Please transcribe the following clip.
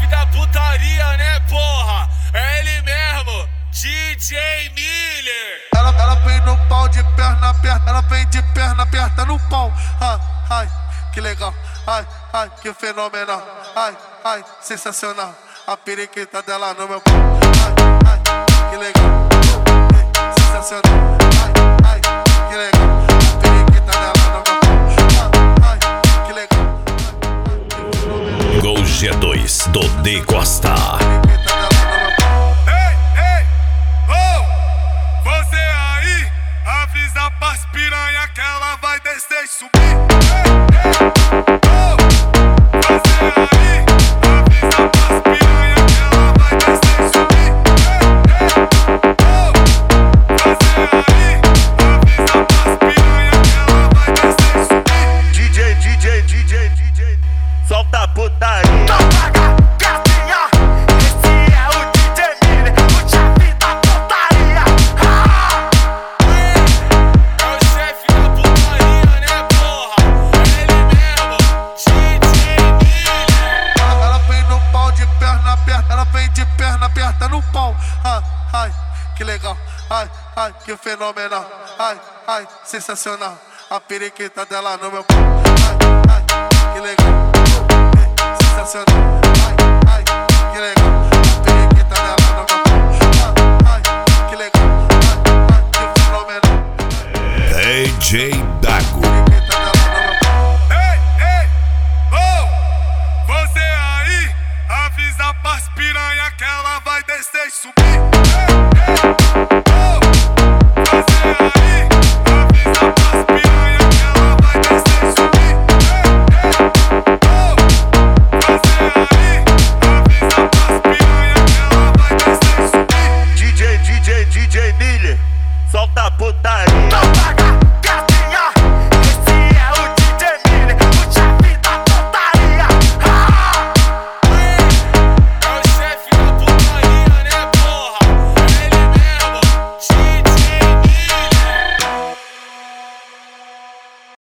chefe da putaria, né, porra? É ele mesmo, DJ Miller. Ela vem no pau de perna aberta, ela vem de perna aberta no pau. Ai, ai, que legal. Ai, ai, que fenomenal. Ai, ai, sensacional. A periquita dela no meu pau. Ai, ai, que legal. Sensacional. Ai, ai, que legal. A periquita dela no meu pau. Ai, ai, que legal. Gol G2 do D Costa. Avisa pras piranha que ela vai descer e subir. Você aí, avisa pras piranha que ela vai descer e subir. Você aí, avisa pras piranha que ela vai descer e subir. DJ, solta a putaria. Ela vem de perna aberta no pau. Ai, ai, que legal. Ai, ai, que fenomenal. Ai, ai, sensacional. A periquita dela no meu pau. Ai, ai, que legal. Sensacional. Ai, ai, que legal. A periquita dela no meu pau. Ai, ai, que legal. Ai, ai, que fenomenal. DJ Dago. Avisa pras piranha que ela vai descer e subir. Você aí, avisa pras piranha que ela vai descer e subir. Você aí, avisa pras piranha que ela vai descer e subir. DJ Miller, solta a putaria.